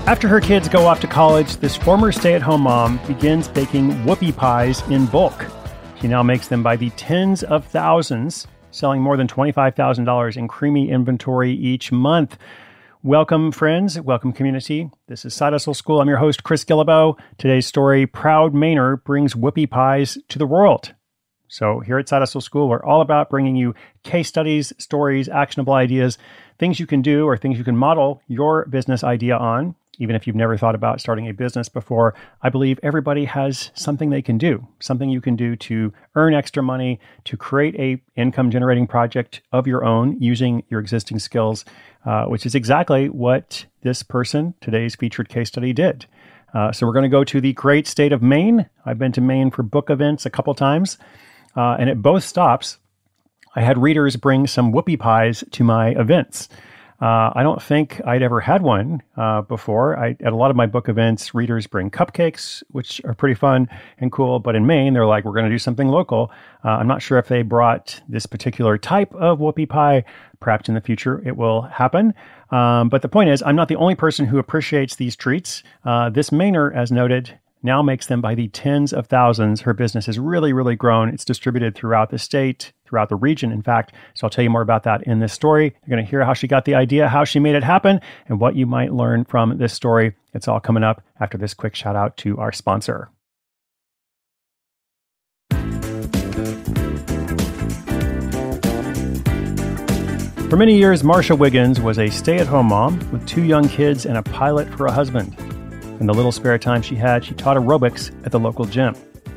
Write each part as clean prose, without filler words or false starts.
After her kids go off to college, this former stay-at-home mom begins baking whoopie pies in bulk. She now makes them by the tens of thousands, selling more than $25,000 in creamy inventory each month. Welcome, friends. Welcome, community. This is Side Hustle School. I'm your host, Chris Guillebeau. Today's story, Proud Mainer brings whoopie pies to the world. So here at Side Hustle School, we're all about bringing you case studies, stories, actionable ideas, things you can do or things you can model your business idea on. Even if you've never thought about starting a business before, I believe everybody has something they can do, something you can do to earn extra money, to create a income-generating project of your own using your existing skills, which is exactly what this person, today's featured case study, did. So we're going to go to the great state of Maine. I've been to Maine for book events a couple times, and at both stops, I had readers bring some whoopie pies to my events. I don't think I'd ever had one before. At a lot of my book events, readers bring cupcakes, which are pretty fun and cool. But in Maine, they're like, we're going to do something local. I'm not sure if they brought this particular type of whoopie pie. Perhaps in the future it will happen. But the point is, I'm not the only person who appreciates these treats. This Mainer, as noted, now makes them by the tens of thousands. Her business has really, really grown. It's distributed throughout the state, throughout the region, in fact. So I'll tell you more about that in this story. You're going to hear how she got the idea, how she made it happen, and what you might learn from this story. It's all coming up after this quick shout out to our sponsor. For many years, Marcia Wiggins was a stay-at-home mom with 2 young kids and a pilot for a husband. In the little spare time she had, she taught aerobics at the local gym.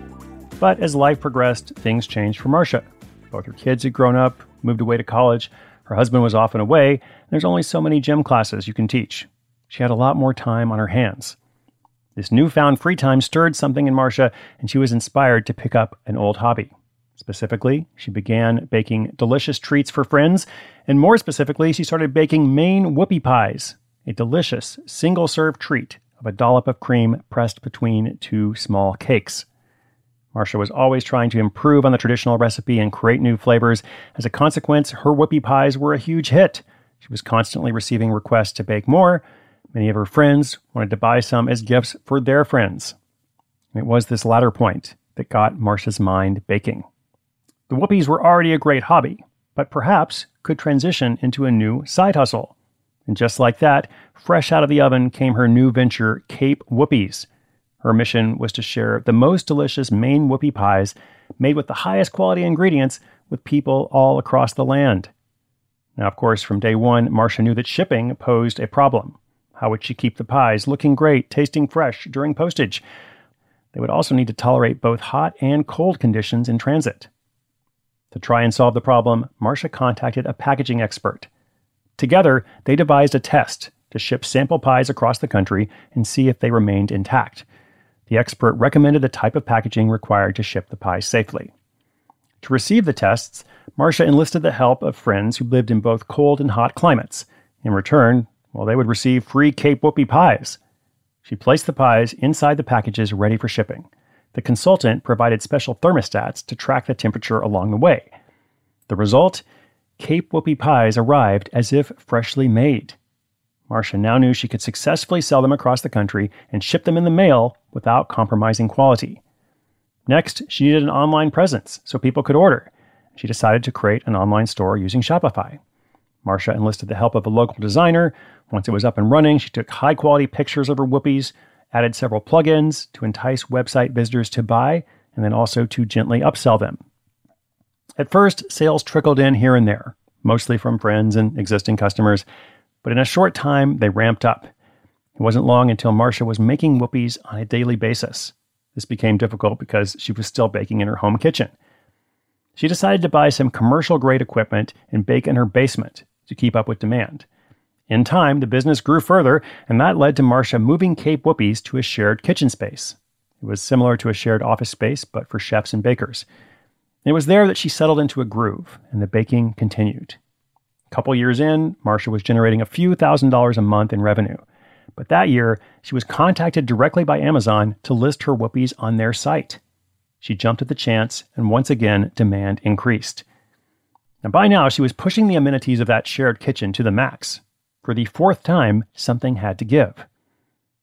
But as life progressed, things changed for Marcia. Both her kids had grown up, moved away to college. Her husband was often away. And there's only so many gym classes you can teach. She had a lot more time on her hands. This newfound free time stirred something in Marcia, and she was inspired to pick up an old hobby. Specifically, she began baking delicious treats for friends, and more specifically, she started baking Maine whoopie pies, a delicious single-serve treat of a dollop of cream pressed between 2 small cakes. Marcia was always trying to improve on the traditional recipe and create new flavors. As a consequence, her whoopie pies were a huge hit. She was constantly receiving requests to bake more. Many of her friends wanted to buy some as gifts for their friends. And it was this latter point that got Marcia's mind baking. The whoopies were already a great hobby, but perhaps could transition into a new side hustle. And just like that, fresh out of the oven came her new venture, Cape Whoopies. Her mission was to share the most delicious Maine whoopie pies made with the highest quality ingredients with people all across the land. Now, of course, from day one, Marcia knew that shipping posed a problem. How would she keep the pies looking great, tasting fresh during postage? They would also need to tolerate both hot and cold conditions in transit. To try and solve the problem, Marcia contacted a packaging expert. Together, they devised a test to ship sample pies across the country and see if they remained intact. The expert recommended the type of packaging required to ship the pies safely. To receive the tests, Marcia enlisted the help of friends who lived in both cold and hot climates. In return, they would receive free Cape whoopie pies. She placed the pies inside the packages ready for shipping. The consultant provided special thermostats to track the temperature along the way. The result? Cape whoopie pies arrived as if freshly made. Marcia now knew she could successfully sell them across the country and ship them in the mail without compromising quality. Next, she needed an online presence so people could order. She decided to create an online store using Shopify. Marcia enlisted the help of a local designer. Once it was up and running, she took high-quality pictures of her whoopies, added several plugins to entice website visitors to buy, and then also to gently upsell them. At first, sales trickled in here and there, mostly from friends and existing customers, but in a short time, they ramped up. It wasn't long until Marcia was making whoopies on a daily basis. This became difficult because she was still baking in her home kitchen. She decided to buy some commercial-grade equipment and bake in her basement to keep up with demand. In time, the business grew further, and that led to Marcia moving Cape Whoopies to a shared kitchen space. It was similar to a shared office space, but for chefs and bakers. It was there that she settled into a groove, and the baking continued. A couple years in, Marcia was generating a few $1,000s a month in revenue. But that year, she was contacted directly by Amazon to list her whoopies on their site. She jumped at the chance, and once again, demand increased. Now, by now, she was pushing the amenities of that shared kitchen to the max. For the fourth time, something had to give.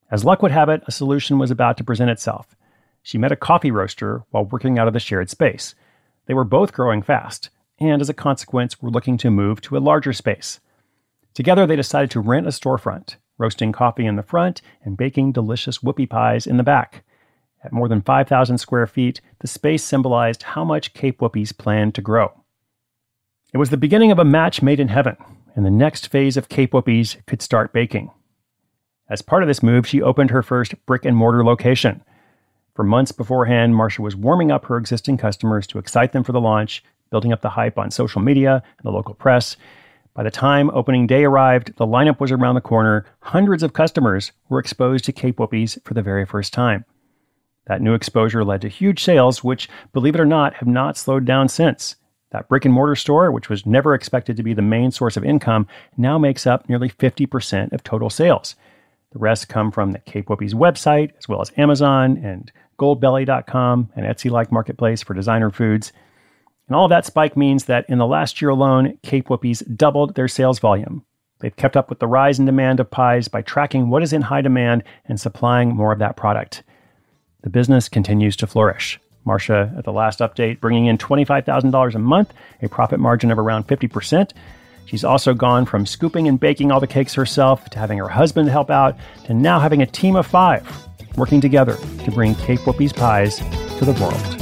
As luck would have it, a solution was about to present itself. She met a coffee roaster while working out of the shared space. They were both growing fast, and as a consequence, were looking to move to a larger space. Together, they decided to rent a storefront, roasting coffee in the front and baking delicious whoopie pies in the back. At more than 5,000 square feet, the space symbolized how much Cape Whoopies planned to grow. It was the beginning of a match made in heaven, and the next phase of Cape Whoopies could start baking. As part of this move, she opened her first brick-and-mortar location. For months beforehand, Marcia was warming up her existing customers to excite them for the launch, building up the hype on social media and the local press. By the time opening day arrived, the lineup was around the corner. Hundreds of customers were exposed to Cape Whoopies for the very first time. That new exposure led to huge sales, which, believe it or not, have not slowed down since. That brick-and-mortar store, which was never expected to be the main source of income, now makes up nearly 50% of total sales. The rest come from the Cape Whoopies website, as well as Amazon and Goldbelly.com, an Etsy-like marketplace for designer foods. And all of that spike means that in the last year alone, Cape Whoopies doubled their sales volume. They've kept up with the rise in demand of pies by tracking what is in high demand and supplying more of that product. The business continues to flourish. Marcia, at the last update, bringing in $25,000 a month, a profit margin of around 50%. She's also gone from scooping and baking all the cakes herself to having her husband help out to now having a team of 5 working together to bring Cape Whoopies pies to the world.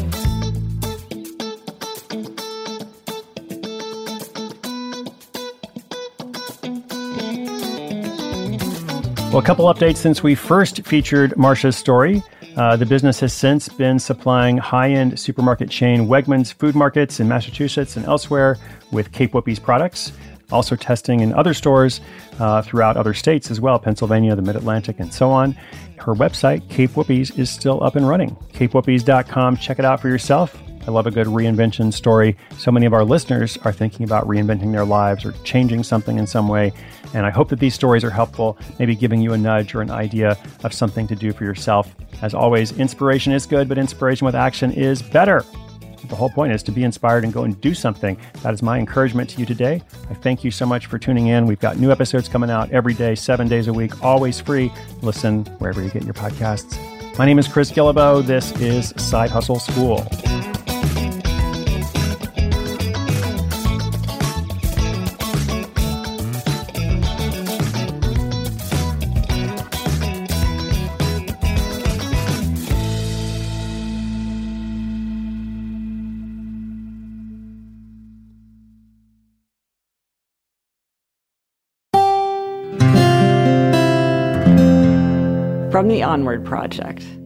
Well, a couple updates since we first featured Marcia's story. The business has since been supplying high-end supermarket chain Wegmans food markets in Massachusetts and elsewhere with Cape Whoopies products. Also testing in other stores throughout other states as well, Pennsylvania, the Mid-Atlantic, and so on. Her website, Cape Whoopies, is still up and running. CapeWhoopies.com. Check it out for yourself. I love a good reinvention story. So many of our listeners are thinking about reinventing their lives or changing something in some way. And I hope that these stories are helpful, maybe giving you a nudge or an idea of something to do for yourself. As always, inspiration is good, but inspiration with action is better. The whole point is to be inspired and go and do something. That is my encouragement to you today. I thank you so much for tuning in. We've got new episodes coming out every day, 7 days a week, always free. Listen wherever you get your podcasts. My name is Chris Guillebeau. This is Side Hustle School. From the Onward Project.